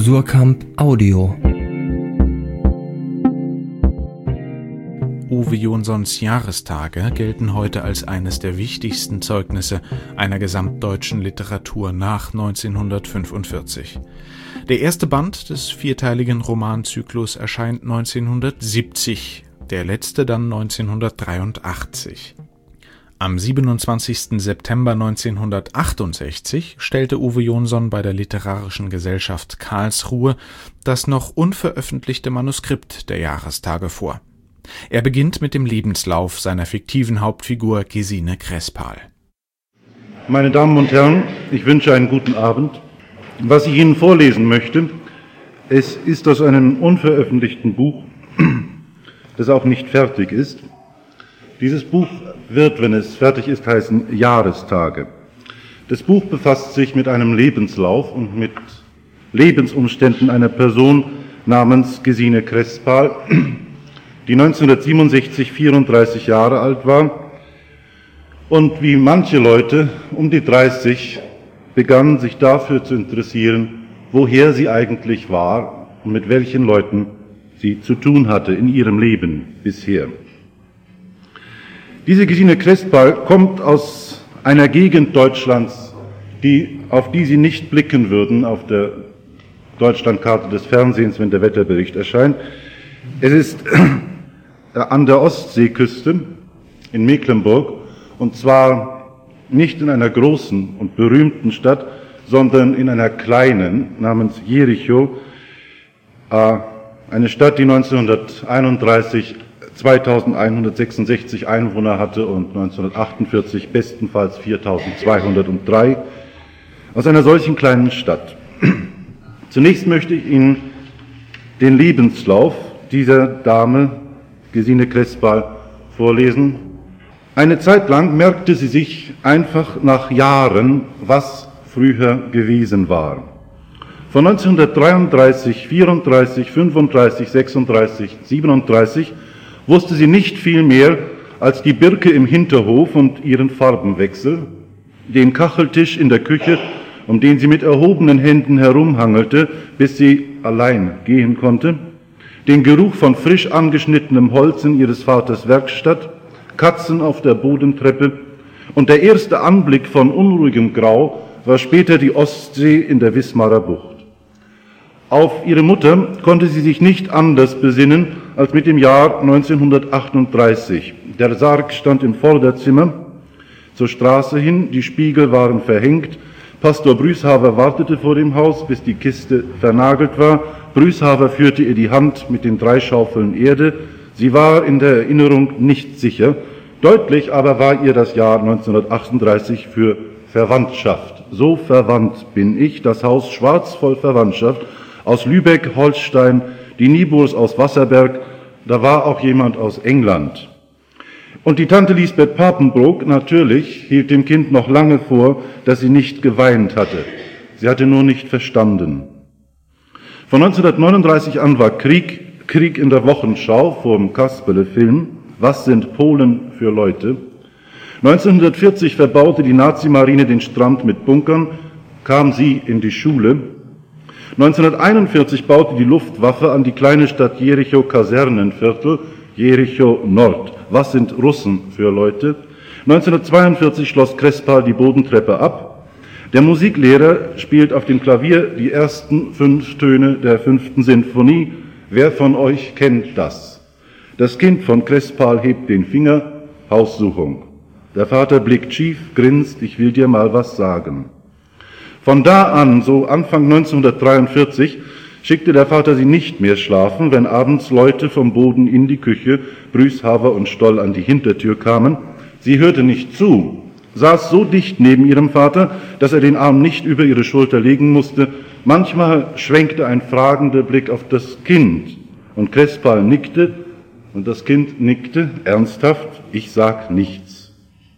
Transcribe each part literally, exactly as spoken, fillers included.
Surkamp Audio. Uwe Jonsons Jahrestage gelten heute als eines der wichtigsten Zeugnisse einer gesamtdeutschen Literatur nach neunzehnhundertfünfundvierzig. Der erste Band des vierteiligen Romanzyklus erscheint neunzehnhundertsiebzig, der letzte dann neunzehnhundertdreiundachtzig. Am siebenundzwanzigsten September neunzehnhundertachtundsechzig stellte Uwe Jonson bei der Literarischen Gesellschaft Karlsruhe das noch unveröffentlichte Manuskript der Jahrestage vor. Er beginnt mit dem Lebenslauf seiner fiktiven Hauptfigur Gesine Crespal. Meine Damen und Herren, ich wünsche einen guten Abend. Was ich Ihnen vorlesen möchte, es ist aus einem unveröffentlichten Buch, das auch nicht fertig ist. Dieses Buch wird, wenn es fertig ist, heißen Jahrestage. Das Buch befasst sich mit einem Lebenslauf und mit Lebensumständen einer Person namens Gesine Crespal, die neunzehnhundertsiebenundsechzig vierunddreißig Jahre alt war und wie manche Leute um die dreißig begann, sich dafür zu interessieren, woher sie eigentlich war und mit welchen Leuten sie zu tun hatte in ihrem Leben bisher. Diese Gesine Crespal kommt aus einer Gegend Deutschlands, die, auf die Sie nicht blicken würden auf der Deutschlandkarte des Fernsehens, wenn der Wetterbericht erscheint. Es ist an der Ostseeküste in Mecklenburg, und zwar nicht in einer großen und berühmten Stadt, sondern in einer kleinen namens Jericho, eine Stadt, die neunzehnhunderteinunddreißig zweitausendeinhundertsechsundsechzig Einwohner hatte und neunzehnhundertachtundvierzig bestenfalls viertausendzweihundertdrei, aus einer solchen kleinen Stadt. Zunächst möchte ich Ihnen den Lebenslauf dieser Dame, Gesine Crespal, vorlesen. Eine Zeit lang merkte sie sich einfach nach Jahren, was früher gewesen war. Von neunzehnhundertdreiunddreißig, vierunddreißig, fünfunddreißig, sechsunddreißig, siebenunddreißig wusste sie nicht viel mehr als die Birke im Hinterhof und ihren Farbenwechsel, den Kacheltisch in der Küche, um den sie mit erhobenen Händen herumhangelte, bis sie allein gehen konnte, den Geruch von frisch angeschnittenem Holz in ihres Vaters Werkstatt, Katzen auf der Bodentreppe, und der erste Anblick von unruhigem Grau war später die Ostsee in der Wismarer Bucht. Auf ihre Mutter konnte sie sich nicht anders besinnen als mit dem Jahr neunzehnhundertachtunddreißig. Der Sarg stand im Vorderzimmer zur Straße hin, die Spiegel waren verhängt, Pastor Brüshaver wartete vor dem Haus, bis die Kiste vernagelt war. Brüshaver führte ihr die Hand mit den drei Schaufeln Erde. Sie war in der Erinnerung nicht sicher. Deutlich aber war ihr das Jahr neunzehnhundertachtunddreißig für Verwandtschaft. So verwandt bin ich, das Haus schwarz voll Verwandtschaft, aus Lübeck, Holstein, die Niebuhrs aus Wasserberg, da war auch jemand aus England. Und die Tante Lisbeth Papenbroek, natürlich, hielt dem Kind noch lange vor, dass sie nicht geweint hatte. Sie hatte nur nicht verstanden. Von neunzehnhundertneununddreißig an war Krieg, Krieg in der Wochenschau vor dem Kasperle-Film. Was sind Polen für Leute? neunzehnhundertvierzig verbaute die Nazi-Marine den Strand mit Bunkern, kam sie in die Schule. neunzehnhunderteinundvierzig baute die Luftwaffe an die kleine Stadt Jericho Kasernenviertel, Jericho Nord. Was sind Russen für Leute? neunzehnhundertzweiundvierzig schloss Crespal die Bodentreppe ab. Der Musiklehrer spielt auf dem Klavier die ersten fünf Töne der fünften Sinfonie. Wer von euch kennt das? Das Kind von Crespal hebt den Finger, Haussuchung. Der Vater blickt schief, grinst, ich will dir mal was sagen. Von da an, so Anfang neunzehnhundertdreiundvierzig, schickte der Vater sie nicht mehr schlafen, wenn abends Leute vom Boden in die Küche, Brüshaver und Stoll an die Hintertür kamen. Sie hörte nicht zu, saß so dicht neben ihrem Vater, dass er den Arm nicht über ihre Schulter legen musste. Manchmal schwenkte ein fragender Blick auf das Kind, und Crespal nickte, und das Kind nickte, ernsthaft, ich sag nichts.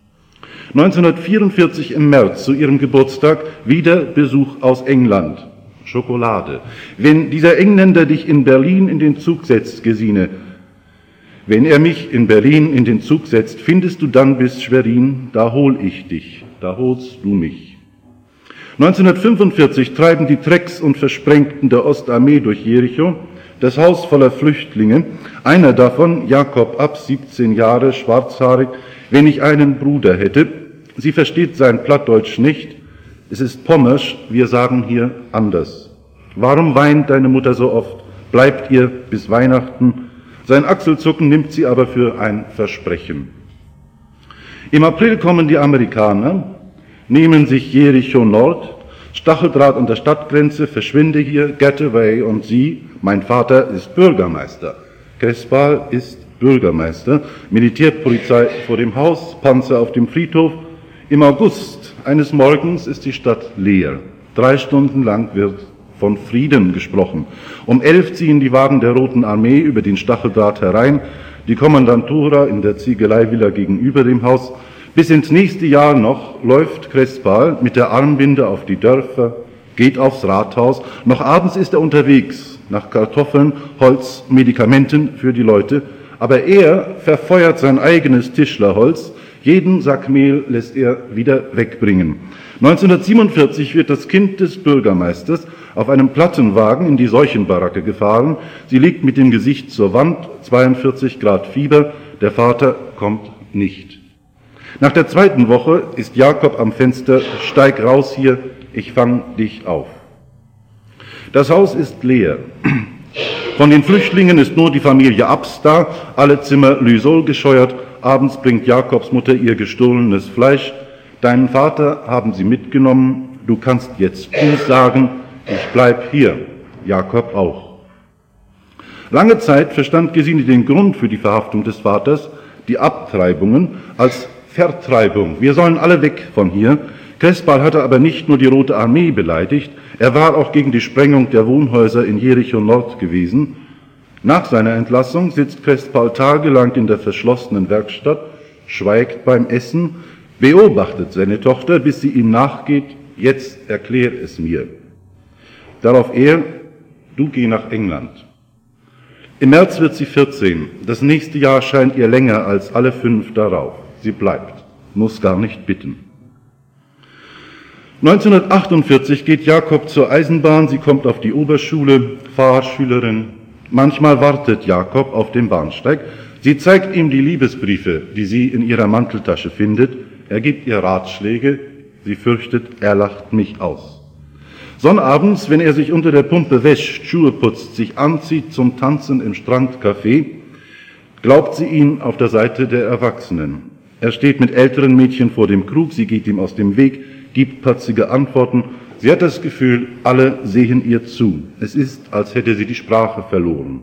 neunzehnhundertvierundvierzig im März, zu ihrem Geburtstag, wieder Besuch aus England. Schokolade. Wenn dieser Engländer dich in Berlin in den Zug setzt, Gesine, wenn er mich in Berlin in den Zug setzt, findest du dann bis Schwerin, da hol ich dich, da holst du mich. neunzehnhundertfünfundvierzig treiben die Trecks und Versprengten der Ostarmee durch Jericho, das Haus voller Flüchtlinge, einer davon, Jakob Ab, siebzehn Jahre, schwarzhaarig, wenn ich einen Bruder hätte. Sie versteht sein Plattdeutsch nicht. Es ist Pommersch, wir sagen hier anders. Warum weint deine Mutter so oft? Bleibt ihr bis Weihnachten? Sein Achselzucken nimmt sie aber für ein Versprechen. Im April kommen die Amerikaner, nehmen sich Jericho Nord, Stacheldraht an der Stadtgrenze, verschwinde hier, get away, und sie, mein Vater, ist Bürgermeister. Crespal ist Bürgermeister, Militärpolizei vor dem Haus, Panzer auf dem Friedhof. Im August eines Morgens ist die Stadt leer. Drei Stunden lang wird von Frieden gesprochen. Um elf ziehen die Wagen der Roten Armee über den Stacheldraht herein, die Kommandantura in der Ziegeleievilla gegenüber dem Haus. Bis ins nächste Jahr noch läuft Crespal mit der Armbinde auf die Dörfer, geht aufs Rathaus. Noch abends ist er unterwegs nach Kartoffeln, Holz, Medikamenten für die Leute. Aber er verfeuert sein eigenes Tischlerholz. Jeden Sack Mehl lässt er wieder wegbringen. neunzehnhundertsiebenundvierzig wird das Kind des Bürgermeisters auf einem Plattenwagen in die Seuchenbaracke gefahren. Sie liegt mit dem Gesicht zur Wand, zweiundvierzig Grad Fieber. Der Vater kommt nicht. Nach der zweiten Woche ist Jakob am Fenster, steig raus hier, ich fang dich auf. Das Haus ist leer. Von den Flüchtlingen ist nur die Familie Abs da, alle Zimmer Lysol gescheuert. Abends bringt Jakobs Mutter ihr gestohlenes Fleisch. Deinen Vater haben sie mitgenommen, du kannst jetzt Buß sagen, ich bleib hier. Jakob auch. Lange Zeit verstand Gesine den Grund für die Verhaftung des Vaters, die Abtreibungen, als Vertreibung. Wir sollen alle weg von hier. Crespal hatte aber nicht nur die Rote Armee beleidigt, er war auch gegen die Sprengung der Wohnhäuser in Jericho Nord gewesen. Nach seiner Entlassung sitzt Crespal tagelang in der verschlossenen Werkstatt, schweigt beim Essen, beobachtet seine Tochter, bis sie ihm nachgeht, jetzt erklär es mir. Darauf er, du geh nach England. Im März wird sie vierzehn, das nächste Jahr scheint ihr länger als alle fünf darauf. Sie bleibt, muss gar nicht bitten. neunzehnhundertachtundvierzig geht Jakob zur Eisenbahn, sie kommt auf die Oberschule, Fahrschülerin. Manchmal wartet Jakob auf dem Bahnsteig. Sie zeigt ihm die Liebesbriefe, die sie in ihrer Manteltasche findet. Er gibt ihr Ratschläge. Sie fürchtet, er lacht mich aus. Sonnabends, wenn er sich unter der Pumpe wäscht, Schuhe putzt, sich anzieht zum Tanzen im Strandcafé, glaubt sie ihn auf der Seite der Erwachsenen. Er steht mit älteren Mädchen vor dem Krug, sie geht ihm aus dem Weg, gibt patzige Antworten. Sie hat das Gefühl, alle sehen ihr zu. Es ist, als hätte sie die Sprache verloren.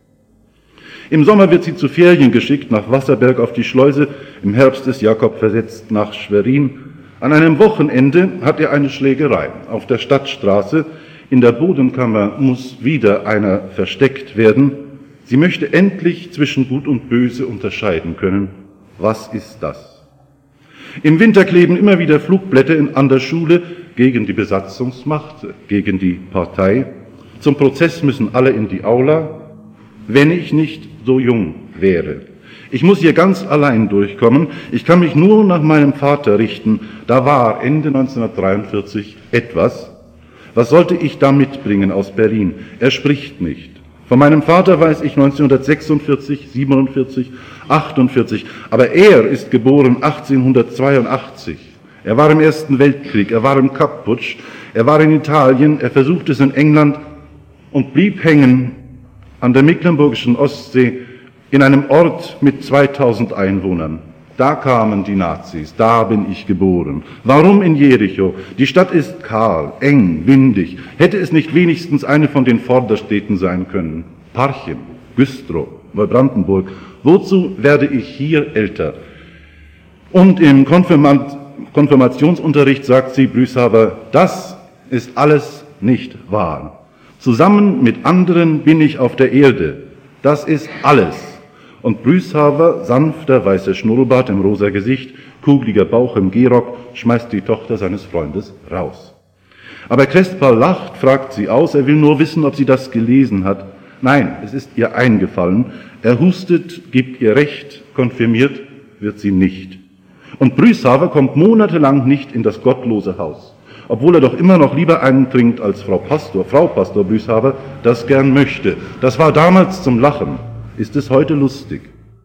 Im Sommer wird sie zu Ferien geschickt, nach Wasserberg auf die Schleuse. Im Herbst ist Jakob versetzt nach Schwerin. An einem Wochenende hat er eine Schlägerei auf der Stadtstraße. In der Bodenkammer muss wieder einer versteckt werden. Sie möchte endlich zwischen Gut und Böse unterscheiden können. Was ist das? Im Winter kleben immer wieder Flugblätter an der Schule gegen die Besatzungsmacht, gegen die Partei. Zum Prozess müssen alle in die Aula, wenn ich nicht so jung wäre. Ich muss hier ganz allein durchkommen. Ich kann mich nur nach meinem Vater richten. Da war Ende neunzehnhundertdreiundvierzig etwas. Was sollte ich da mitbringen aus Berlin? Er spricht nicht. Von meinem Vater weiß ich neunzehnhundertsechsundvierzig, siebenundvierzig, achtundvierzig, aber er ist geboren achtzehnhundertzweiundachtzig. Er war im Ersten Weltkrieg, er war im Kapp-Putsch, er war in Italien, er versuchte es in England und blieb hängen an der mecklenburgischen Ostsee in einem Ort mit zweitausend Einwohnern. Da kamen die Nazis, da bin ich geboren. Warum in Jericho? Die Stadt ist kahl, eng, windig. Hätte es nicht wenigstens eine von den Vorderstädten sein können? Parchim, Güstrow, Neubrandenburg. Wozu werde ich hier älter? Und im Konfirmand, Konfirmationsunterricht sagt sie, Brüshaver, das ist alles nicht wahr. Zusammen mit anderen bin ich auf der Erde. Das ist alles. Und Brüshaver, sanfter weißer Schnurrbart im rosa Gesicht, kugeliger Bauch im Gehrock, schmeißt die Tochter seines Freundes raus. Aber Crespal lacht, fragt sie aus, er will nur wissen, ob sie das gelesen hat. Nein, es ist ihr eingefallen. Er hustet, gibt ihr Recht, konfirmiert wird sie nicht. Und Brüshaver kommt monatelang nicht in das gottlose Haus. obwohl er doch immer noch lieber einen trinkt, als Frau Pastor, Frau Pastor Büshaver das gern möchte. Das war damals zum Lachen. Ist es heute lustig?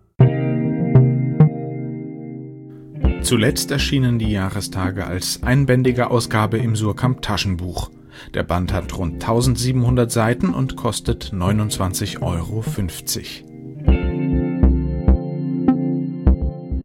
Zuletzt erschienen die Jahrestage als einbändige Ausgabe im Suhrkamp Taschenbuch. Der Band hat rund tausendsiebenhundert Seiten und kostet neunundzwanzig Euro fünfzig.